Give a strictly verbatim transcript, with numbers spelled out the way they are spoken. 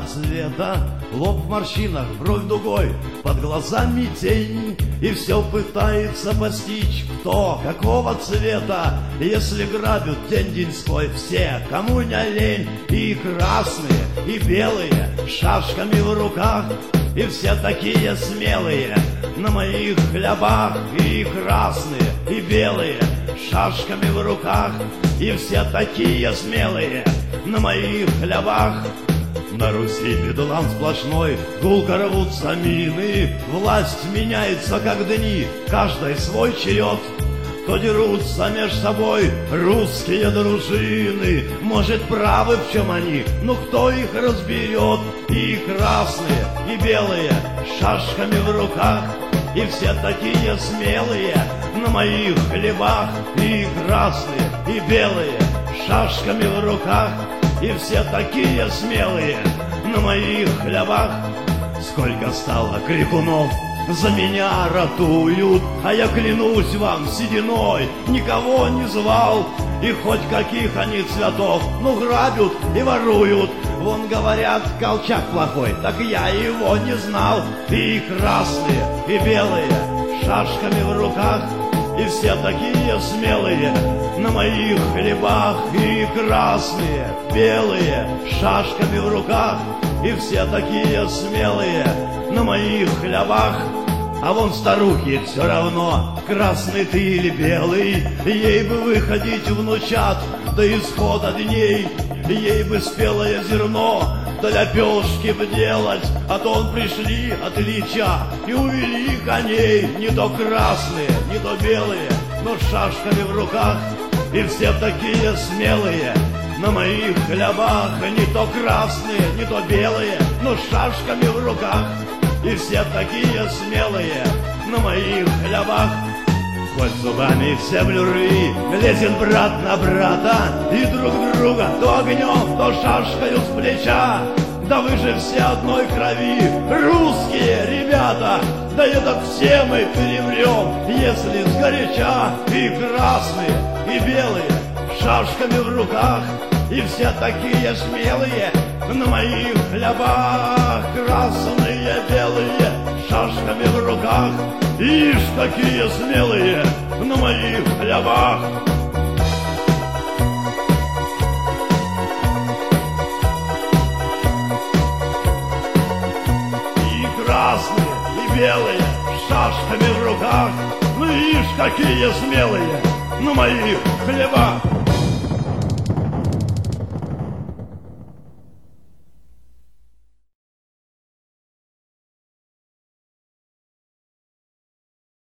цвета, лоб в морщинах, бровь дугой, под глазами тень, и все пытается постичь, кто какого цвета. Если грабят день-деньской все, кому не лень, и красные, и белые, шашками в руках, и все такие смелые на моих хлебах, и красные, и белые, шашками в руках, и все такие смелые на моих хлебах. На Руси бедлам сплошной, гулко рвутся мины, власть меняется, как дни, каждый свой черед. То дерутся меж собой русские дружины, может, правы в чем они, но кто их разберет? И красные, и белые, шашками в руках, и все такие смелые на моих хлебах. И красные, и белые, шашками в руках, и все такие смелые на моих хлебах. Сколько стало крикунов, за меня ратуют, а я клянусь вам сединой, никого не звал. И хоть каких они цветов, ну грабят и воруют. Вон говорят, Колчак плохой, так я его не знал. И красные, и белые, шашками в руках, и все такие смелые на моих хлебах. И красные, белые, шашками в руках, и все такие смелые на моих хлебах. А вон старухи все равно, красный ты или белый, ей бы выходить внучат до исхода дней, ей бы спелое зерно да лепешки бы делать, а то он пришли отлича и увели коней. Не то красные, не то белые, но с шашками в руках, и все такие смелые на моих хлебах. Не то красные, не то белые, но с шашками в руках, и все такие смелые на моих хлебах. Хоть зубами все блюры, лезет брат на брата, и друг друга то огнем, то шашкою с плеча. Да вы же все одной крови, русские ребята, да это все мы перемрем, если сгоряча. И красные, и белые, шашками в руках, и все такие смелые на моих хлебах. Красные, белые, шашками в руках, ишь, какие смелые на моих хлебах. И красные, и белые, шашками в руках, ну ишь, какие смелые на моих хлебах.